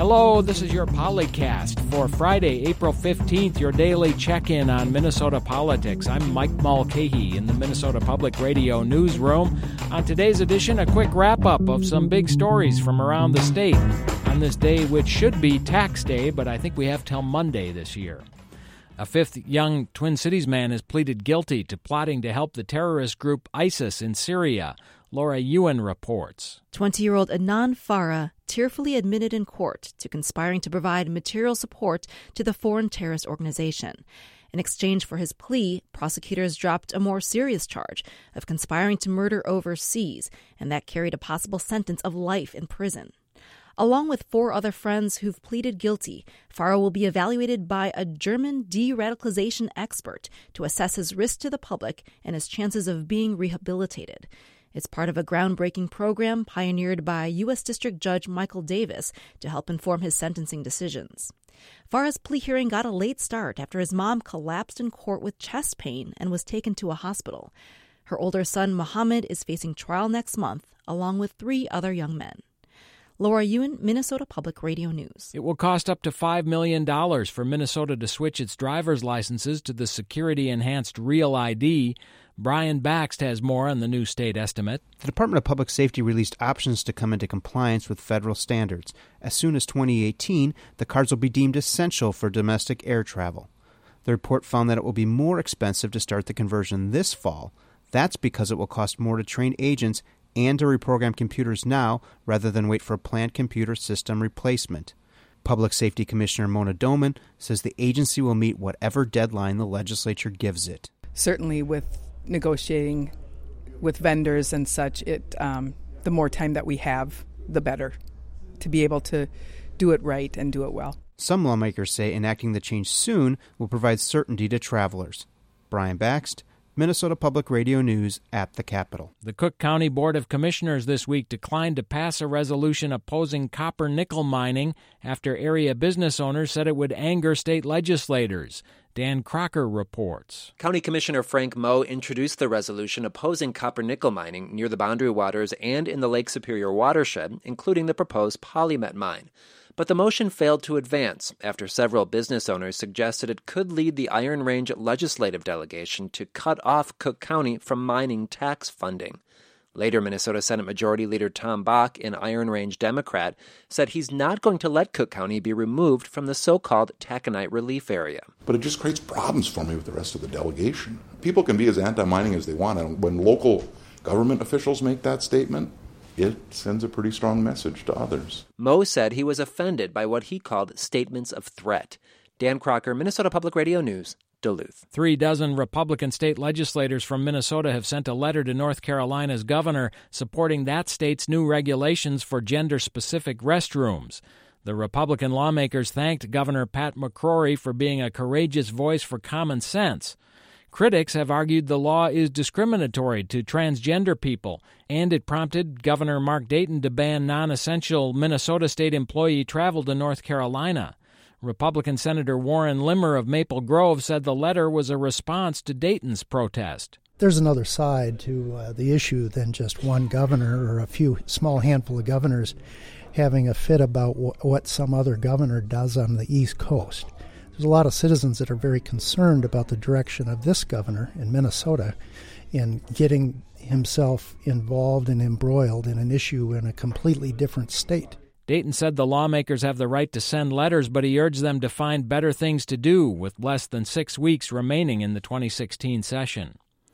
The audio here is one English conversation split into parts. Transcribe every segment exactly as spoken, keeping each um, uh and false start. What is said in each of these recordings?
Hello, this is your Polycast for Friday, April fifteenth, your daily check-in on Minnesota politics. I'm Mike Mulcahy in the Minnesota Public Radio newsroom. On today's edition, a quick wrap-up of some big stories from around the state on this day, which should be tax day, but I think we have till Monday this year. A fifth young Twin Cities man has pleaded guilty to plotting to help the terrorist group ISIS in Syria. Laura Ewan reports. twenty-year-old Adnan Farah tearfully admitted in court to conspiring to provide material support to the foreign terrorist organization. In exchange for his plea, prosecutors dropped a more serious charge of conspiring to murder overseas, and that carried a possible sentence of life in prison. Along with four other friends who've pleaded guilty, Farah will be evaluated by a German de-radicalization expert to assess his risk to the public and his chances of being rehabilitated. It's part of a groundbreaking program pioneered by U S District Judge Michael Davis to help inform his sentencing decisions. Farah's plea hearing got a late start after his mom collapsed in court with chest pain and was taken to a hospital. Her older son, Mohammed, is facing trial next month, along with three other young men. Laura Ewan, Minnesota Public Radio News. It will cost up to five million dollars for Minnesota to switch its driver's licenses to the security-enhanced Real I D. Brian Baxt has more on the new state estimate. The Department of Public Safety released options to come into compliance with federal standards. As soon as twenty eighteen, the cards will be deemed essential for domestic air travel. The report found that it will be more expensive to start the conversion this fall. That's because it will cost more to train agents and to reprogram computers now rather than wait for a planned computer system replacement. Public Safety Commissioner Mona Doman says the agency will meet whatever deadline the legislature gives it. Certainly with negotiating with vendors and such, it um, the more time that we have, the better to be able to do it right and do it well. Some lawmakers say enacting the change soon will provide certainty to travelers. Brian Baxt, Minnesota Public Radio News at the Capitol. The Cook County Board of Commissioners this week declined to pass a resolution opposing copper-nickel mining after area business owners said it would anger state legislators. Dan Crocker reports. County Commissioner Frank Moe introduced the resolution opposing copper-nickel mining near the Boundary Waters and in the Lake Superior watershed, including the proposed Polymet mine. But the motion failed to advance after several business owners suggested it could lead the Iron Range legislative delegation to cut off Cook County from mining tax funding. Later, Minnesota Senate Majority Leader Tom Bach, an Iron Range Democrat, said he's not going to let Cook County be removed from the so-called taconite relief area. But it just creates problems for me with the rest of the delegation. People can be as anti-mining as they want, and when local government officials make that statement, it sends a pretty strong message to others. Moe said he was offended by what he called statements of threat. Dan Crocker, Minnesota Public Radio News, Duluth. Three dozen Republican state legislators from Minnesota have sent a letter to North Carolina's governor supporting that state's new regulations for gender-specific restrooms. The Republican lawmakers thanked Governor Pat McCrory for being a courageous voice for common sense. Critics have argued the law is discriminatory to transgender people, and it prompted Governor Mark Dayton to ban non-essential Minnesota state employee travel to North Carolina. Republican Senator Warren Limmer of Maple Grove said the letter was a response to Dayton's protest. There's another side to uh, the issue than just one governor or a few small handful of governors having a fit about w- what some other governor does on the East Coast. There's a lot of citizens that are very concerned about the direction of this governor in Minnesota in getting himself involved and embroiled in an issue in a completely different state. Dayton said the lawmakers have the right to send letters, but he urged them to find better things to do with less than six weeks remaining in the twenty sixteen session.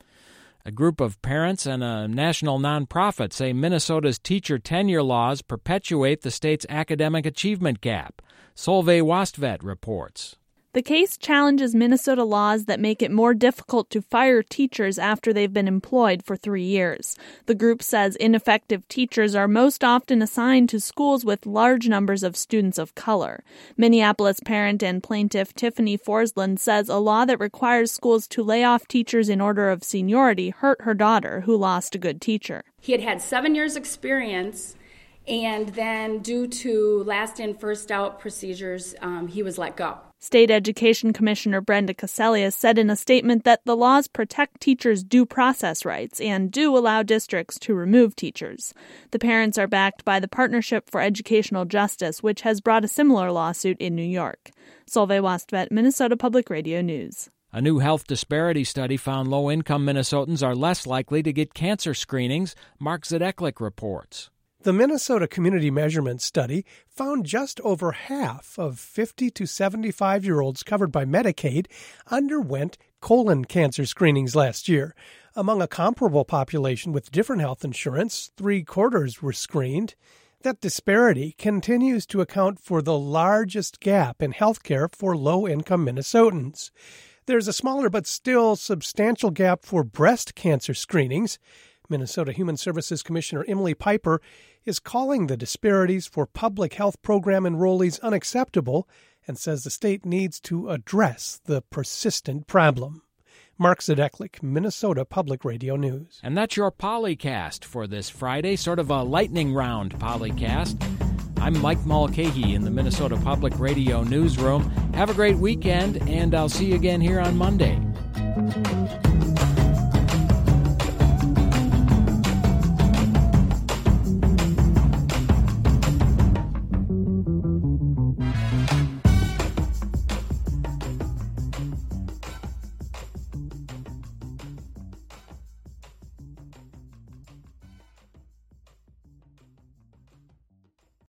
A group of parents and a national nonprofit say Minnesota's teacher tenure laws perpetuate the state's academic achievement gap. Solveig Wastvedt reports. The case challenges Minnesota laws that make it more difficult to fire teachers after they've been employed for three years. The group says ineffective teachers are most often assigned to schools with large numbers of students of color. Minneapolis parent and plaintiff Tiffany Forsland says a law that requires schools to lay off teachers in order of seniority hurt her daughter, who lost a good teacher. He had had seven years' experience, and then due to last in, first out procedures, um, he was let go. State Education Commissioner Brenda Cassellius said in a statement that the laws protect teachers' due process rights and do allow districts to remove teachers. The parents are backed by the Partnership for Educational Justice, which has brought a similar lawsuit in New York. Solveig Wastvedt, Minnesota Public Radio News. A new health disparity study found low-income Minnesotans are less likely to get cancer screenings, Mark Zedeklik reports. The Minnesota Community Measurement Study found just over half of fifty to seventy-five-year-olds covered by Medicaid underwent colon cancer screenings last year. Among a comparable population with different health insurance, three-quarters were screened. That disparity continues to account for the largest gap in health care for low-income Minnesotans. There's a smaller but still substantial gap for breast cancer screenings. Minnesota Human Services Commissioner Emily Piper is calling the disparities for public health program enrollees unacceptable and says the state needs to address the persistent problem. Mark Zedeklik, Minnesota Public Radio News. And that's your Polycast for this Friday, sort of a lightning round Polycast. I'm Mike Mulcahy in the Minnesota Public Radio Newsroom. Have a great weekend, and I'll see you again here on Monday.